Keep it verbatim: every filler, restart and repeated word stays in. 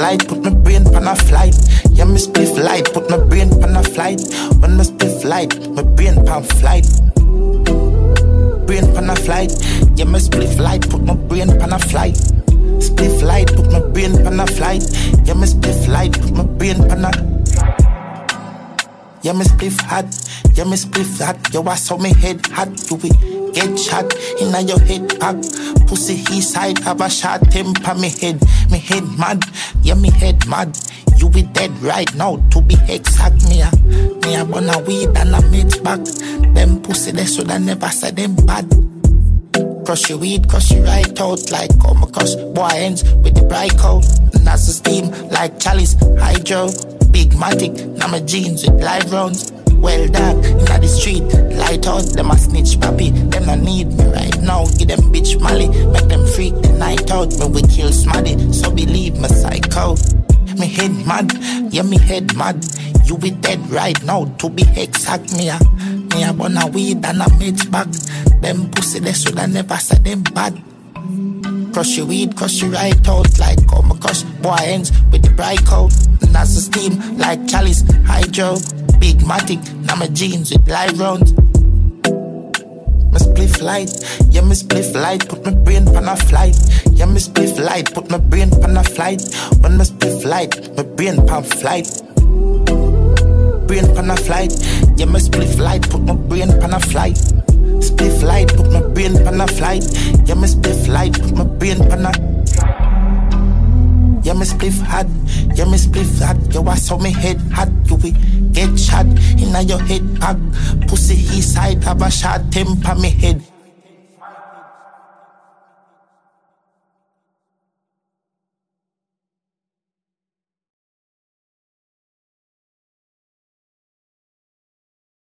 light, put my brain on a flight. Yeah, me spliff light, put my brain on a flight. When me spliff light, my brain on flight. Brain on a flight. Yeah, me spliff light, put my brain on a flight. Spliff light, put my brain on a flight. Yeah, me spliff light, put my brain on a. Yeah, me spliff hot. Yeah, me spliff hot. Yo, I saw me head hot. You will get shot inna your head pack. Pussy east side have a short temper. Me head, me head mad. Yeah, me head mad. You be dead right now, to be exact. Me a, me a burn a weed and a mix back. Them pussy they shoulda never said them bad. Crush your weed, crush your right out like come crush boy ends with the bright coat. And that's the steam like chalice, hydro, big matic. Now my jeans with live rounds. Well dark, inna the street, light out. Them a snitch papi, them no need me right now. Give them bitch Molly, make them freak the night out. Me we kill smarty, so believe me psycho. Me head mad, yeah me head mad. You be dead right now, to be exact. Me a, me a burn a weed and a mix back. Them pussy they shoulda never said them bad. Crush your weed, crush your right out like come crush boy ends with the bright coat. And that's the steam like chalice, hydro, big matic. Now my jeans with live rounds. Me spliff light, yeah me spliff light, put my brain on a flight. Yeah me spliff light, put my brain on a flight. When me spliff light, my brain on flight. Brain on a flight, yeah me spliff light, put my brain on a flight. Spliff light, put my brain on a flight. Yeah me spliff light, put my brain on a. Yeah me spliff hot, yeah me spliff hot. Yo I saw me head hot, you will get shot inna your head pack. Pussy east side have a short temper. Me head